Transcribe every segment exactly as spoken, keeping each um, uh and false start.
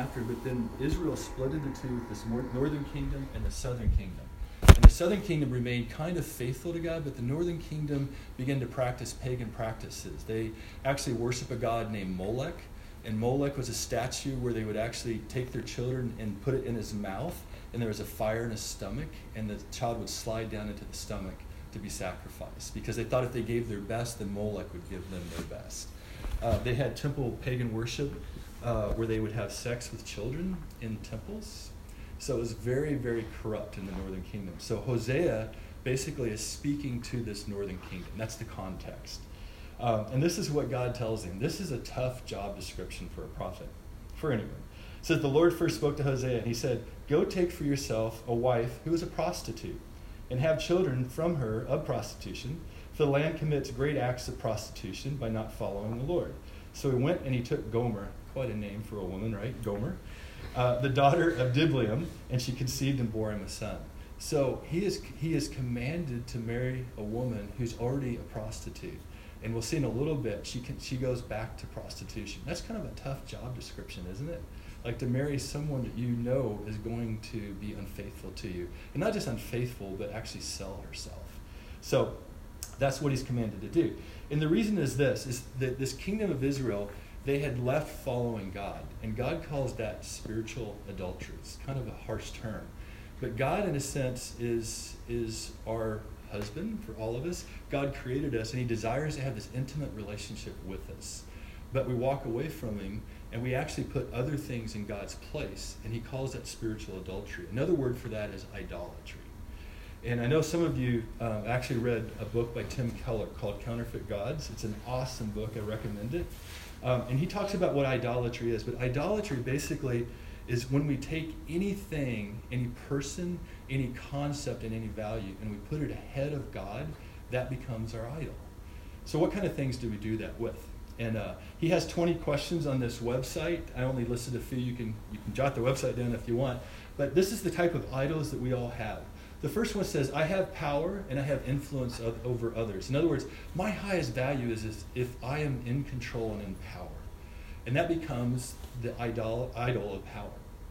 after, but then Israel split into two, this northern kingdom and the southern kingdom. And the southern kingdom remained kind of faithful to God, but the northern kingdom began to practice pagan practices. They actually worship a god named Molech, and Molech was a statue where they would actually take their children and put it in his mouth, and there was a fire in his stomach, and the child would slide down into the stomach to be sacrificed, because they thought if they gave their best, then Molech would give them their best. Uh, they had temple pagan worship uh, where they would have sex with children in temples. So it was very, very corrupt in the northern kingdom. So Hosea basically is speaking to this northern kingdom. That's the context. Um, and this is what God tells him. This is a tough job description for a prophet, for anyone. It says, the Lord first spoke to Hosea, and he said, go take for yourself a wife who is a prostitute, and have children from her of prostitution, for the land commits great acts of prostitution by not following the Lord. So he went and he took Gomer, quite a name for a woman, right? Gomer. Uh, the daughter of Diblaim, and she conceived and bore him a son. So he is he is commanded to marry a woman who's already a prostitute. And we'll see in a little bit, she can, she goes back to prostitution. That's kind of a tough job description, isn't it? Like to marry someone that you know is going to be unfaithful to you. And not just unfaithful, but actually sell herself. So that's what he's commanded to do. And the reason is this, is that this kingdom of Israel, they had left following God. And God calls that spiritual adultery. It's kind of a harsh term. But God, in a sense, is, is our husband for all of us. God created us, and he desires to have this intimate relationship with us. But we walk away from him, and we actually put other things in God's place, and he calls that spiritual adultery. Another word for that is idolatry. And I know some of you uh, actually read a book by Tim Keller called Counterfeit Gods. It's an awesome book. I recommend it. Um, and he talks about what idolatry is. But idolatry basically is when we take anything, any person, any concept, and any value, and we put it ahead of God, that becomes our idol. So what kind of things do we do that with? And uh, he has twenty questions on this website. I only listed a few. You can, you can jot the website down if you want. But this is the type of idols that we all have. The first one says, I have power and I have influence of, over others. In other words, my highest value is, is if I am in control and in power. And that becomes the idol, idol of power.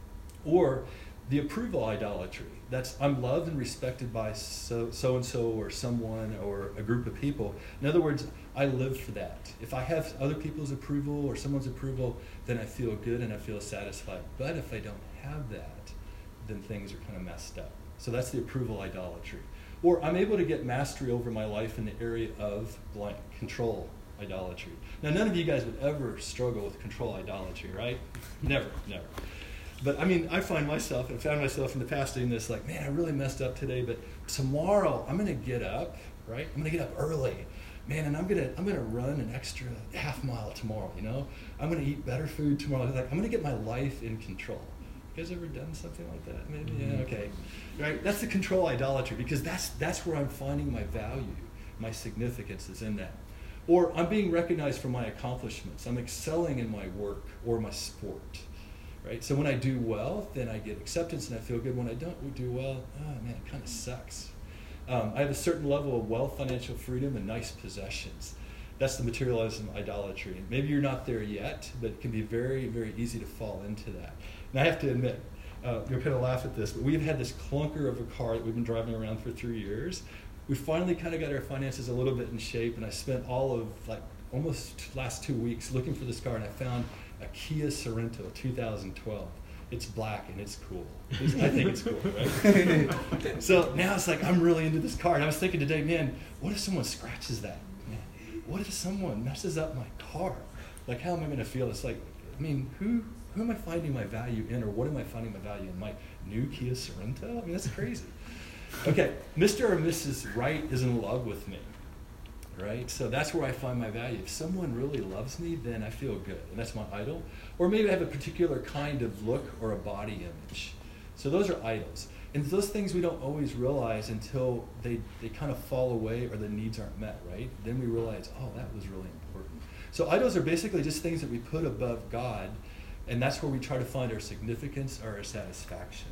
Or the approval idolatry. That's, I'm loved and respected by so, so-and-so or someone or a group of people. In other words, I live for that. If I have other people's approval or someone's approval, then I feel good and I feel satisfied. But if I don't have that, then things are kind of messed up. So that's the approval idolatry. Or I'm able to get mastery over my life in the area of blank, control idolatry. Now, none of you guys would ever struggle with control idolatry, right? Never, never. But I mean, I find myself, and found myself in the past doing this, like, man, I really messed up today, but tomorrow I'm going to get up, right? I'm going to get up early. Man, and I'm going to I'm gonna run an extra half mile tomorrow, you know? I'm going to eat better food tomorrow. Like, I'm going to get my life in control. You guys ever done something like that? Maybe, yeah, okay. Right? That's the control idolatry, because that's that's where I'm finding my value, my significance is in that. Or I'm being recognized for my accomplishments. I'm excelling in my work or my sport. Right? So when I do well, then I get acceptance and I feel good. When I don't do well, oh man, it kind of sucks. Um, I have a certain level of wealth, financial freedom, and nice possessions. That's the materialism idolatry. And maybe you're not there yet, but it can be very, very easy to fall into that. And I have to admit, uh, you're going to laugh at this, but we've had this clunker of a car that we've been driving around for three years. We finally kind of got our finances a little bit in shape, and I spent all of like almost last two weeks looking for this car, and I found a Kia Sorento two thousand twelve. It's black and it's cool. It's, I think it's cool, right? So now it's like I'm really into this car, and I was thinking today, man, what if someone scratches that? Man, what if someone messes up my car? Like, how am I going to feel? It's like, I mean, who who am I finding my value in, or what am I finding my value in? My new Kia Sorento? I mean, that's crazy. Okay, Mister or Missus Right is in love with me, right? So that's where I find my value. If someone really loves me, then I feel good, and that's my idol. Or maybe I have a particular kind of look or a body image. So those are idols. And those things we don't always realize until they, they kind of fall away or the needs aren't met, right? Then we realize, oh, that was really important. So idols are basically just things that we put above God, and that's where we try to find our significance or our satisfaction.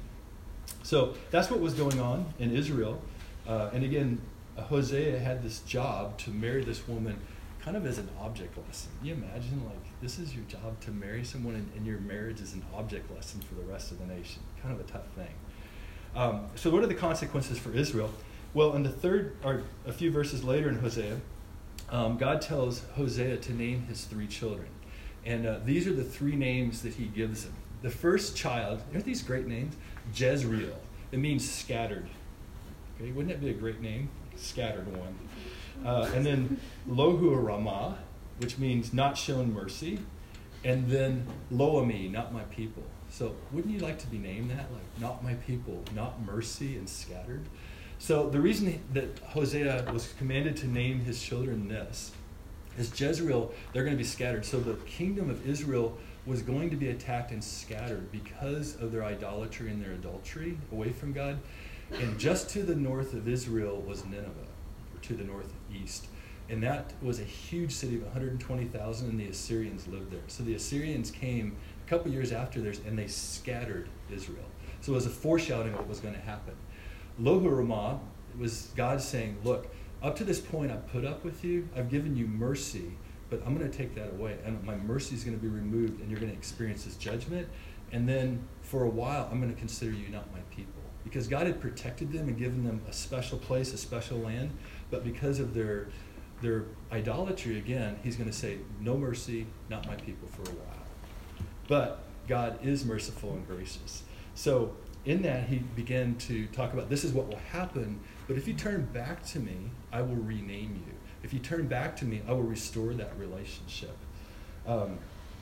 So that's what was going on in Israel. Uh, and again, Hosea had this job to marry this woman kind of as an object lesson. Can you imagine, like, this is your job to marry someone, and, and your marriage is an object lesson for the rest of the nation. Kind of a tough thing. Um, so what are the consequences for Israel? Well, in the third, or a few verses later in Hosea, um, God tells Hosea to name his three children. And uh, these are the three names that he gives him. The first child, aren't these great names? Jezreel. It means scattered. Okay, wouldn't that be a great name? Scattered one. Uh, and then Lohu-Ramah, which means not shown mercy. And then Lo-Ami, not my people. So wouldn't you like to be named that? Like, not my people, not mercy, and scattered? So the reason that Hosea was commanded to name his children this is Jezreel, they're going to be scattered. So the kingdom of Israel was going to be attacked and scattered because of their idolatry and their adultery away from God. And just to the north of Israel was Nineveh, or to the northeast. And that was a huge city of one hundred twenty thousand, and the Assyrians lived there. So the Assyrians came a couple years after theirs, and they scattered Israel. So it was a foreshadowing of what was going to happen. Lohu-Ramah was God saying, look, up to this point I've put up with you, I've given you mercy, but I'm going to take that away. And my mercy is going to be removed, and you're going to experience this judgment. And then for a while, I'm going to consider you not my people. Because God had protected them and given them a special place, a special land, but because of their their idolatry, again, he's going to say, no mercy, not my people for a while. But God is merciful and gracious. So in that, he began to talk about, this is what will happen, but if you turn back to me, I will rename you. If you turn back to me, I will restore that relationship. Um,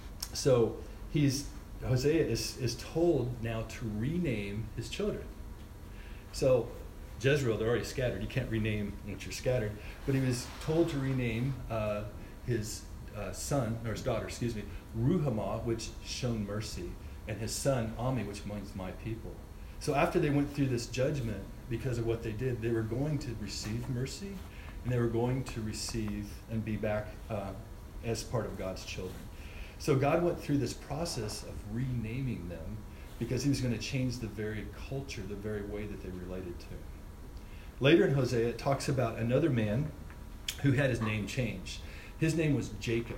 so he's Hosea is, is told now to rename his children. So Jezreel, they're already scattered. You can't rename once you're scattered. But he was told to rename uh, his uh, son, or his daughter, excuse me, Ruhamah, which shown mercy, and his son, Ami, which means my people. So after they went through this judgment, because of what they did, they were going to receive mercy, and they were going to receive and be back uh, as part of God's children. So God went through this process of renaming them because he was going to change the very culture, the very way that they related to him. Later in Hosea, it talks about another man who had his name changed. His name was Jacob.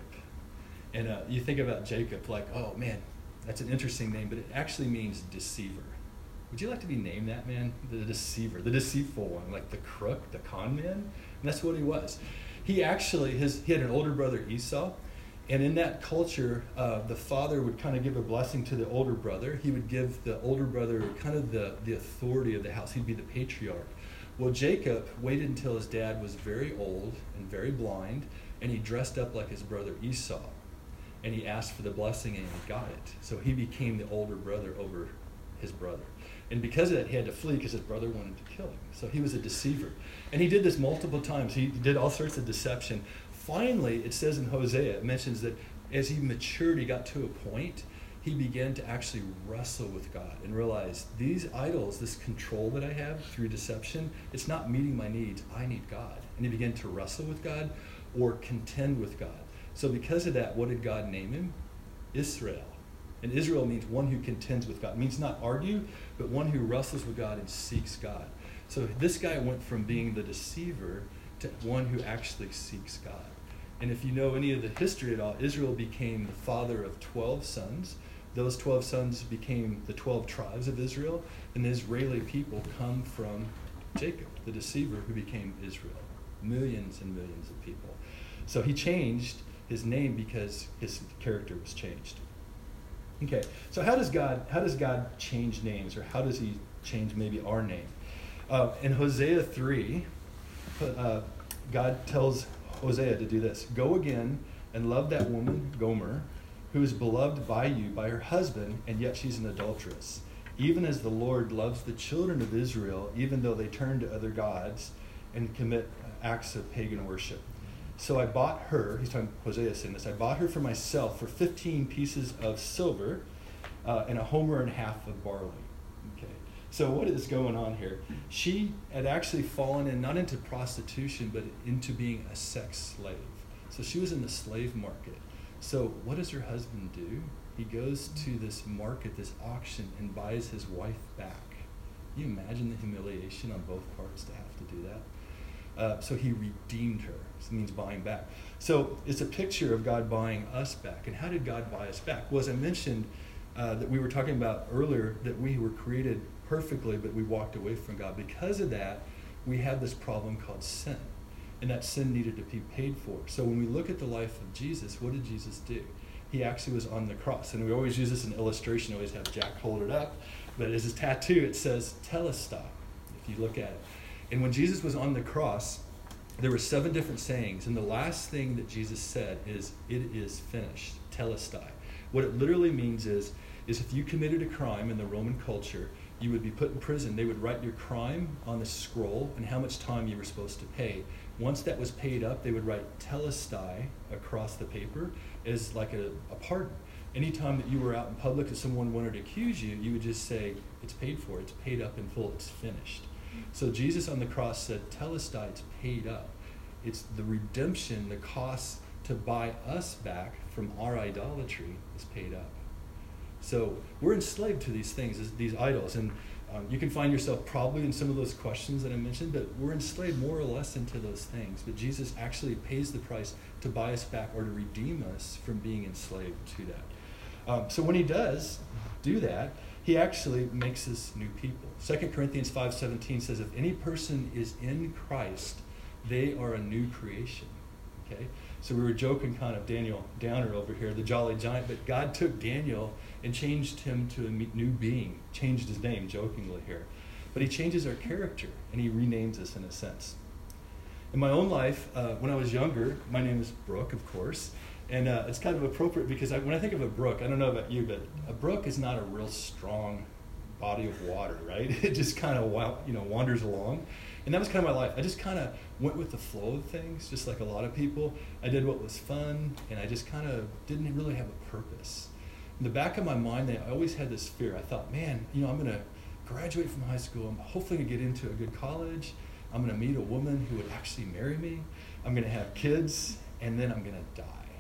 And uh, you think about Jacob like, oh man, that's an interesting name, but it actually means deceiver. Would you like to be named that, man? The deceiver, the deceitful one, like the crook, the con man? And that's what he was. He actually, his, he had an older brother, Esau, and in that culture, uh, the father would kind of give a blessing to the older brother. He would give the older brother kind of the, the authority of the house. He'd be the patriarch. Well, Jacob waited until his dad was very old and very blind, and he dressed up like his brother Esau. And he asked for the blessing, and he got it. So he became the older brother over his brother. And because of that, he had to flee because his brother wanted to kill him. So he was a deceiver. And he did this multiple times. He did all sorts of deception. Finally, it says in Hosea, it mentions that as he matured, he got to a point, he began to actually wrestle with God and realize these idols, this control that I have through deception, it's not meeting my needs. I need God. And he began to wrestle with God or contend with God. So because of that, what did God name him? Israel. And Israel means one who contends with God. It means not argue, but one who wrestles with God and seeks God. So this guy went from being the deceiver to one who actually seeks God. And if you know any of the history at all, Israel became the father of twelve sons. Those twelve sons became the twelve tribes of Israel. And the Israeli people come from Jacob, the deceiver who became Israel. Millions and millions of people. So he changed his name because his character was changed. Okay, so how does God how does God change names, or how does he change maybe our name? Uh, in Hosea three, uh, God tells Hosea to do this. Go again and love that woman, Gomer, who is beloved by you, by her husband, and yet she's an adulteress. Even as the Lord loves the children of Israel, even though they turn to other gods and commit acts of pagan worship. So I bought her, he's talking, Hosea saying this, I bought her for myself for fifteen pieces of silver uh, and a homer and a half of barley. Okay. So what is going on here? She had actually fallen in, not into prostitution, but into being a sex slave. So she was in the slave market. So what does her husband do? He goes to this market, this auction, and buys his wife back. Can you imagine the humiliation on both parts to have to do that? Uh, so he redeemed her. It means buying back. So it's a picture of God buying us back. And how did God buy us back? Well, as I mentioned, uh, that we were talking about earlier, that we were created perfectly, but we walked away from God. Because of that, we had this problem called sin. And that sin needed to be paid for. So when we look at the life of Jesus, what did Jesus do? He actually was on the cross. And we always use this in illustration. I always have Jack hold it up. But as his tattoo, it says, Telestai, if you look at it. And when Jesus was on the cross, there were seven different sayings. And the last thing that Jesus said is, it is finished, Telestai. What it literally means is, is if you committed a crime in the Roman culture, you would be put in prison. They would write your crime on the scroll and how much time you were supposed to pay. Once that was paid up, they would write Telestai across the paper as like a, a pardon. Anytime that you were out in public and someone wanted to accuse you, you would just say, it's paid for, it's paid up in full, it's finished. So Jesus on the cross said, Telestai, it's paid up. It's the redemption, the cost to buy us back from our idolatry is paid up. So we're enslaved to these things, these idols. And um, you can find yourself probably in some of those questions that I mentioned, but we're enslaved more or less into those things. But Jesus actually pays the price to buy us back or to redeem us from being enslaved to that. Um, so when he does do that, he actually makes us new people. Second Corinthians five seventeen says, if any person is in Christ, they are a new creation. Okay? So we were joking kind of Daniel Downer over here, the jolly giant, but God took Daniel and changed him to a new being, changed his name jokingly here. But he changes our character, and he renames us in a sense. In my own life, uh, when I was younger, my name is Brooke, of course, and uh, it's kind of appropriate because I, when I think of a brook, I don't know about you, but a brook is not a real strong body of water, right? It just kind of you know wanders along. And that was kind of my life. I just kind of went with the flow of things, just like a lot of people. I did what was fun, and I just kind of didn't really have a purpose. In the back of my mind, I always had this fear. I thought, man, you know, I'm going to graduate from high school. I'm hopefully going to get into a good college. I'm going to meet a woman who would actually marry me. I'm going to have kids, and then I'm going to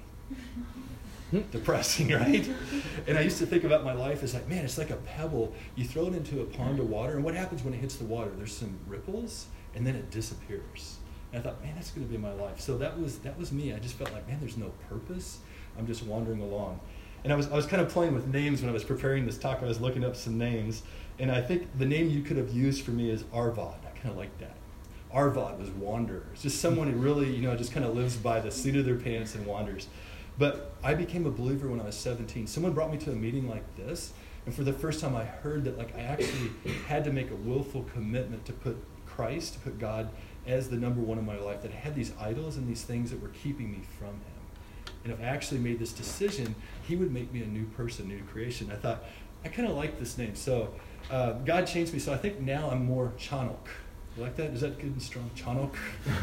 die. Depressing, right? And I used to think about my life as like, man, it's like a pebble. You throw it into a pond of water, and what happens when it hits the water? There's some ripples, and then it disappears. And I thought, man, that's going to be my life. So that was that was me. I just felt like, man, there's no purpose. I'm just wandering along. And I was I was kind of playing with names when I was preparing this talk. I was looking up some names, and I think the name you could have used for me is Arvad. I kind of like that. Arvad was wanderer. It's just someone who really, you know, just kind of lives by the seat of their pants and wanders. But I became a believer when I was seventeen. Someone brought me to a meeting like this, and for the first time I heard that like I actually had to make a willful commitment to put Christ, to put God as the number one in my life, that I had these idols and these things that were keeping me from him. And if I actually made this decision, he would make me a new person, new creation. I thought, I kind of like this name. So uh, God changed me. So I think now I'm more Chanok. You like that? Is that good and strong? Chanok?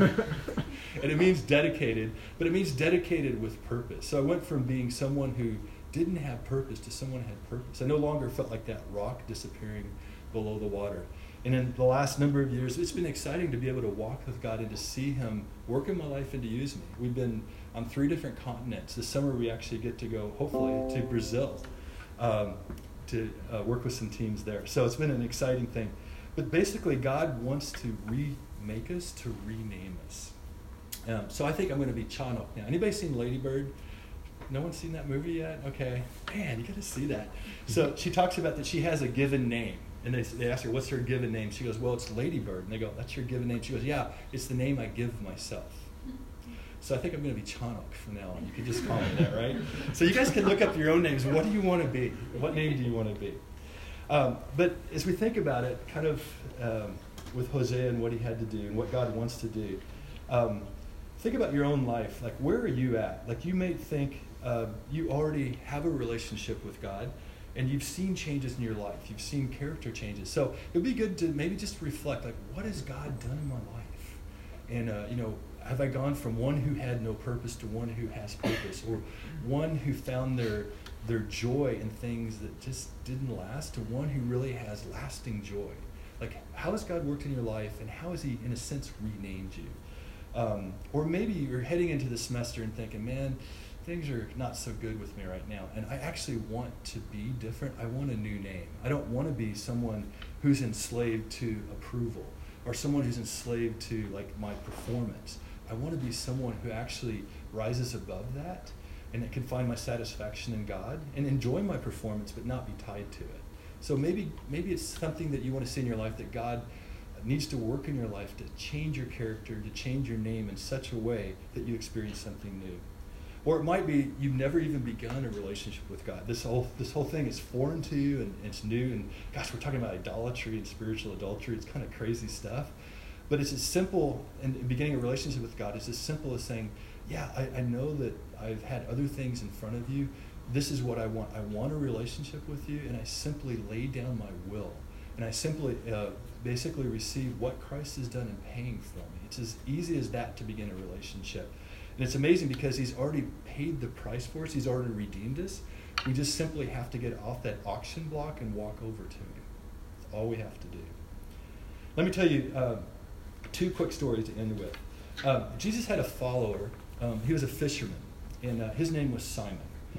And it means dedicated, but it means dedicated with purpose. So I went from being someone who didn't have purpose to someone who had purpose. I no longer felt like that rock disappearing below the water. And in the last number of years, it's been exciting to be able to walk with God and to see him work in my life and to use me. We've been on three different continents. This summer we actually get to go, hopefully, to Brazil um, to uh, work with some teams there. So it's been an exciting thing. But basically, God wants to remake us, to rename us. Um, so I think I'm going to be Chanok now. Anybody seen Lady Bird? No one's seen that movie yet? Okay. Man, you got to see that. So she talks about that she has a given name. And they, they ask her, what's her given name? She goes, well, it's Lady Bird. And they go, that's your given name? She goes, yeah, it's the name I give myself. So I think I'm going to be Chanok from now on. You can just call me that, right? So you guys can look up your own names. What do you want to be? What name do you want to be? Um, but as we think about it, kind of um, with Hosea and what he had to do and what God wants to do, um, think about your own life. Like, where are you at? Like, you may think uh, you already have a relationship with God, and you've seen changes in your life. You've seen character changes. So it would be good to maybe just reflect, like, what has God done in my life? And, uh, you know, have I gone from one who had no purpose to one who has purpose, or one who found their their joy in things that just didn't last, to one who really has lasting joy? Like, how has God worked in your life, and how has he, in a sense, renamed you? Um, or maybe you're heading into the semester and thinking, man, things are not so good with me right now, and I actually want to be different. I want a new name. I don't want to be someone who's enslaved to approval. or someone who's enslaved to like my performance. I want to be someone who actually rises above that and that can find my satisfaction in God and enjoy my performance but not be tied to it. So maybe maybe it's something that you want to see in your life, that God needs to work in your life to change your character, to change your name in such a way that you experience something new. Or it might be you've never even begun a relationship with God. This whole this whole thing is foreign to you and it's new. And gosh, we're talking about idolatry and spiritual adultery. It's kind of crazy stuff. But it's as simple, and beginning a relationship with God is as simple as saying, yeah, I, I know that I've had other things in front of you. This is what I want. I want a relationship with you, and I simply lay down my will. And I simply uh, basically receive what Christ has done in paying for me. It's as easy as that to begin a relationship. And it's amazing because he's already paid the price for us. He's already redeemed us. We just simply have to get off that auction block and walk over to him. That's all we have to do. Let me tell you uh, two quick stories to end with. Uh, Jesus had a follower. Um, he was a fisherman, and uh, his name was Simon.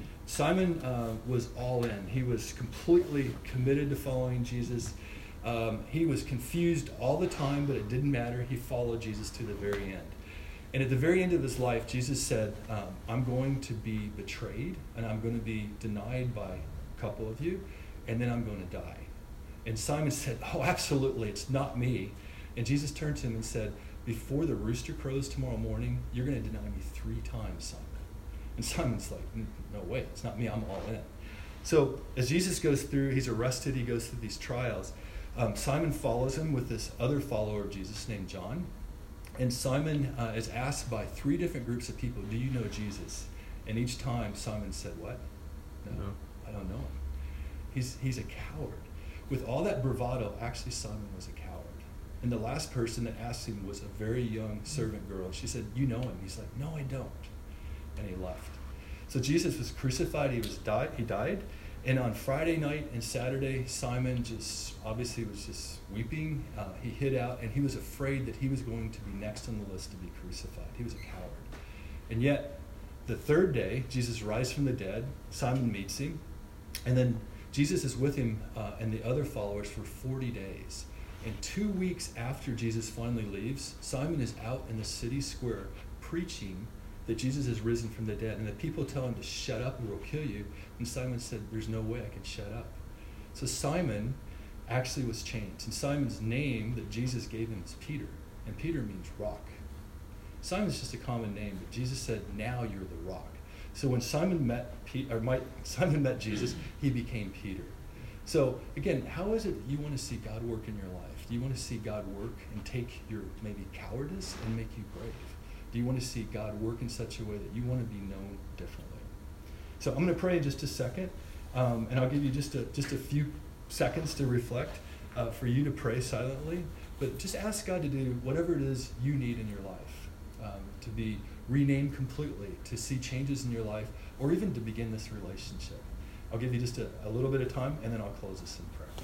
Simon uh, was all in. He was completely committed to following Jesus. Um, he was confused all the time, but it didn't matter. He followed Jesus to the very end. And at the very end of his life, Jesus said, um, I'm going to be betrayed, and I'm going to be denied by a couple of you, and then I'm going to die. And Simon said, oh, absolutely, it's not me. And Jesus turned to him and said, before the rooster crows tomorrow morning, you're going to deny me three times, Simon. And Simon's like, no way, it's not me, I'm all in. So as Jesus goes through, he's arrested, he goes through these trials. Um, Simon follows him with this other follower of Jesus named John. And Simon uh, is asked by three different groups of people, do you know Jesus? And each time Simon said, what? No, no. I don't know him. He's, he's a coward. With all that bravado, actually Simon was a coward. And the last person that asked him was a very young servant girl. She said, you know him? He's like, no, I don't. And he left. So Jesus was crucified, he was died, he died. And on Friday night and Saturday, Simon just obviously was just weeping. Uh, he hid out, and he was afraid that he was going to be next on the list to be crucified. He was a coward. And yet, the third day, Jesus rises from the dead. Simon meets him. And then Jesus is with him uh, and the other followers for forty days. And two weeks after Jesus finally leaves, Simon is out in the city square preaching that Jesus has risen from the dead. And the people tell him to shut up or we'll kill you. And Simon said, there's no way I can shut up. So Simon actually was changed. And Simon's name that Jesus gave him is Peter. And Peter means rock. Simon's just a common name, but Jesus said, now you're the rock. So when Simon met Pe- or Mike, Simon met Jesus, he became Peter. So again, how is it that you want to see God work in your life? Do you want to see God work and take your maybe cowardice and make you brave? Do you want to see God work in such a way that you want to be known differently? So I'm going to pray in just a second, um, and I'll give you just a just a few seconds to reflect, uh, for you to pray silently. But just ask God to do whatever it is you need in your life, um, to be renamed completely, to see changes in your life, or even to begin this relationship. I'll give you just a, a little bit of time, and then I'll close this in prayer.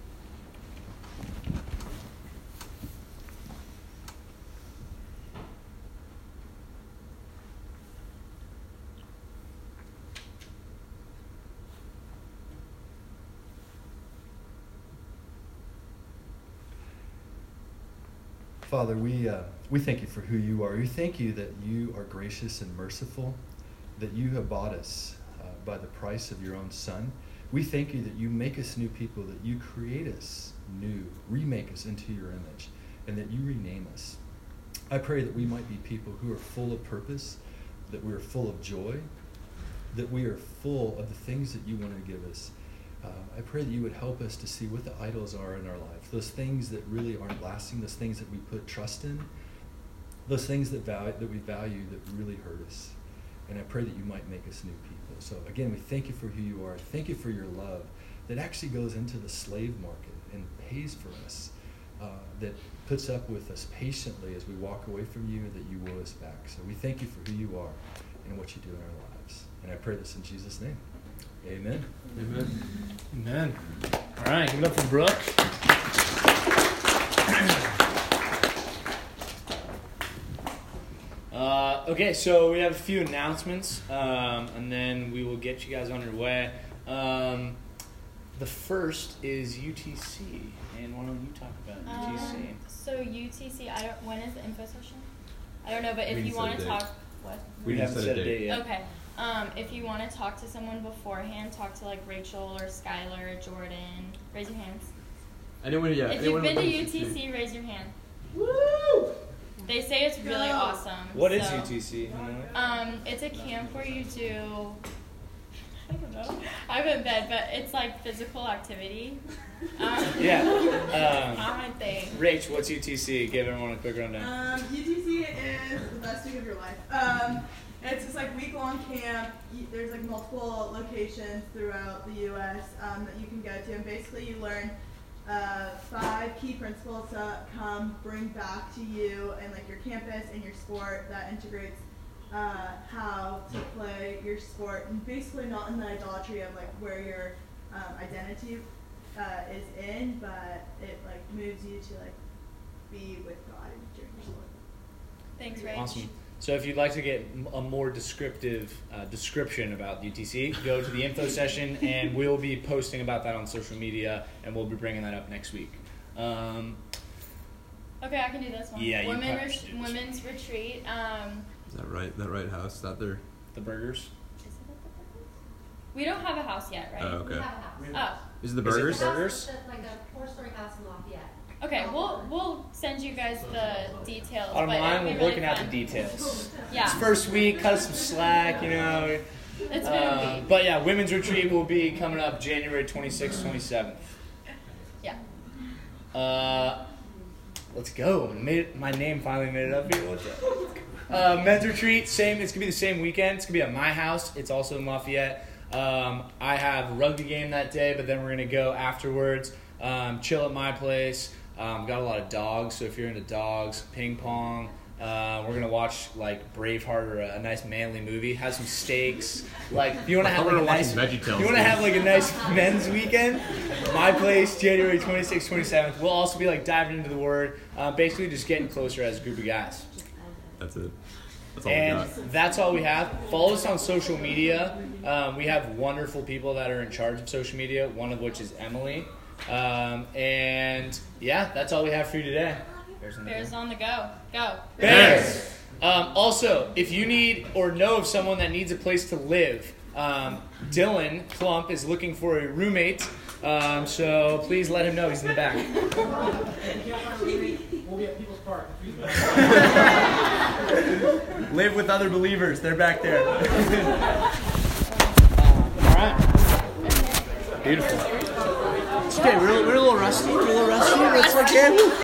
Father, we uh, we thank you for who you are. We thank you that you are gracious and merciful, that you have bought us uh, by the price of your own Son. We thank you that you make us new people, that you create us new, remake us into your image, and that you rename us. I pray that we might be people who are full of purpose, that we are full of joy, that we are full of the things that you want to give us. Uh, I pray that you would help us to see what the idols are in our life, those things that really aren't lasting, those things that we put trust in, those things that value, that we value that really hurt us. And I pray that you might make us new people. So again, we thank you for who you are. Thank you for your love that actually goes into the slave market and pays for us, uh, that puts up with us patiently as we walk away from you, and that you will us back. So we thank you for who you are and what you do in our lives. And I pray this in Jesus' name. Amen. Amen. Amen. All right, give it up for Brooke. Uh, okay, so we have a few announcements, um, and then we will get you guys on your way. Um, the first is U T C, and why don't you talk about U T C? Um, so U T C, I don't. When is the info session? I don't know, but if We you didn't want set to a talk, date. what? We, We haven't didn't set a date yet. Okay. Um, if you want to talk to someone beforehand, talk to like Rachel or Skylar, Jordan. Raise your hands. Anyone? Yeah. if anyone you've been to who U wants T C, raise your hand. Woo! They say it's really Go. awesome. What is so, U T C? Um, it's a camp where you do. I don't know. I haven't been, but it's like physical activity. Um, Yeah. Um, common thing. Rach, what's U T C? Give everyone a quick rundown. Um, U T C is the best week of your life. Um, it's this like week long camp. You, there's like multiple locations throughout the U S um, that you can go to, and basically you learn uh, five key principles to come bring back to you and like your campus and your sport that integrates uh, how to play your sport, and basically not in the idolatry of like where your um, identity uh, is in, but it like moves you to like be with God during your sport. Thanks, Rach. Awesome. So if you'd like to get m- a more descriptive uh, description about U T C, go to the info session, and we'll be posting about that on social media, and we'll be bringing that up next week. Um, Okay, I can do this one. Yeah, you Women probably ret- should do this women's retreat. Um, Is that right? That right house? Is that their? the burgers. is it at the Burgers? We don't have a house yet, right? Oh, okay. We have a house. Oh, Is it the Is it burgers? the burgers? It's like a four-story house in Lafayette. okay. We'll we'll send you guys the details. Bottom but line, it'll we're be really looking at the fun. details. Yeah, It's first week, cut us some slack, you know. it's been a Uh, week. but yeah, women's retreat will be coming up January twenty-sixth, twenty-seventh. Yeah. Uh, let's go. Made it, my name finally made it up here. What's up? Uh, men's retreat, same. It's gonna be the same weekend. It's gonna be at my house. It's also in Lafayette. Um, I have a rugby game that day, but then we're gonna go afterwards. Um, chill at my place. Um, got a lot of dogs, so if you're into dogs, ping pong. Uh, we're gonna watch like Braveheart or a, a nice manly movie. Have some steaks. Like if you wanna have like a nice, if you wanna have like a nice men's weekend, my place, January twenty-sixth, twenty-seventh. We'll also be like diving into the Word, uh, basically just getting closer as a group of guys. That's it. That's all And we got. that's all we have. Follow us on social media. Um, we have wonderful people that are in charge of social media, one of which is Emily. Um, and yeah, that's all we have for you today. Bears on the Bears go. on the go. Go. Bears! Um, also, if you need or know of someone that needs a place to live, um, Dylan Klump is looking for a roommate. Um, so please let him know. He's in the back. We'll be at People's Park. Live with other believers. They're back there. All right. Beautiful. It's okay. We're, we're a little rusty. We're a little rusty. But it's okay.